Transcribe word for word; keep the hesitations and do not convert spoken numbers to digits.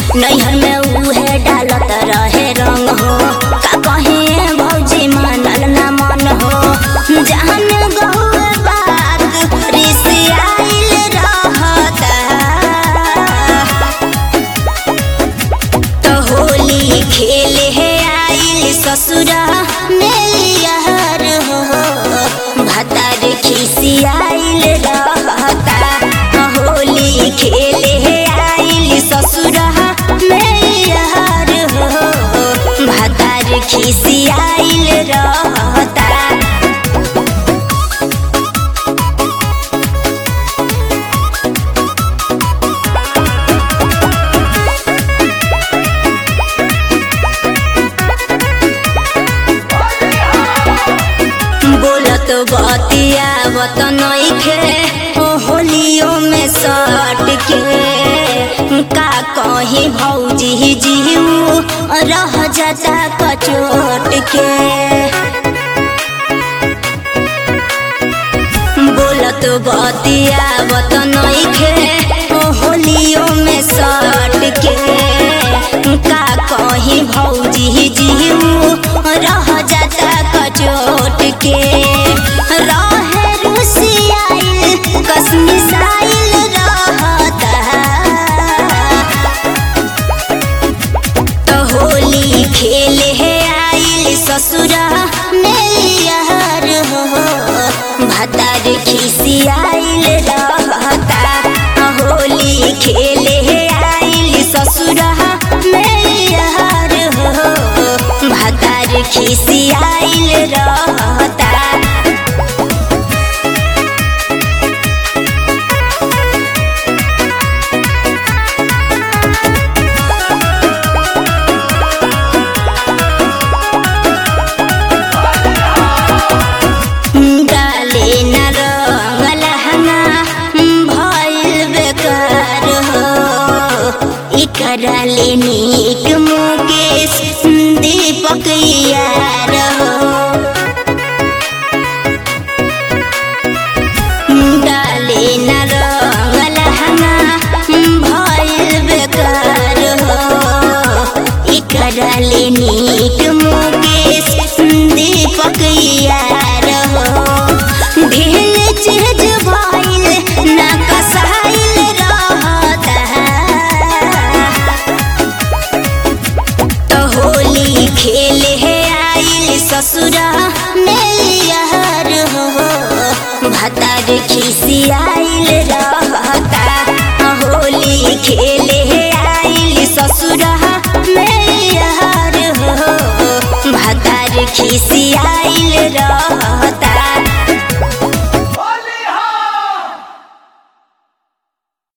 नैहर में उहे डालत रहे रंग हो का कहे भौजी मानल ना मन हो जान गहुए बात रिसियाइल रहता तो होली खेले है आइल ससुरा मेलियार हो भतार खिसियाइल रहता होली खेले है आइल ससुरा मेलियार हो भतार खिसियाइल रहता। बोलत बतियावत नइखे होलियो में सट के का कहीं भौजी जीव रह जाता कचोट के बोलत बतियावत नइखे होलियो में सट के का कहीं भौजी जीव रह जाता कचोट के रहे रुसियाइल कसमिसाइल रहता तो होली खेले है आइल ससुरा मेलियार हो भतार खिसियाइल रहता होली खेले है आइल ससुरा मेलियार हो भतार खिसियाइल रहता। डाले न रंग लहंगा भइल बेकार हो इकरा ले नीक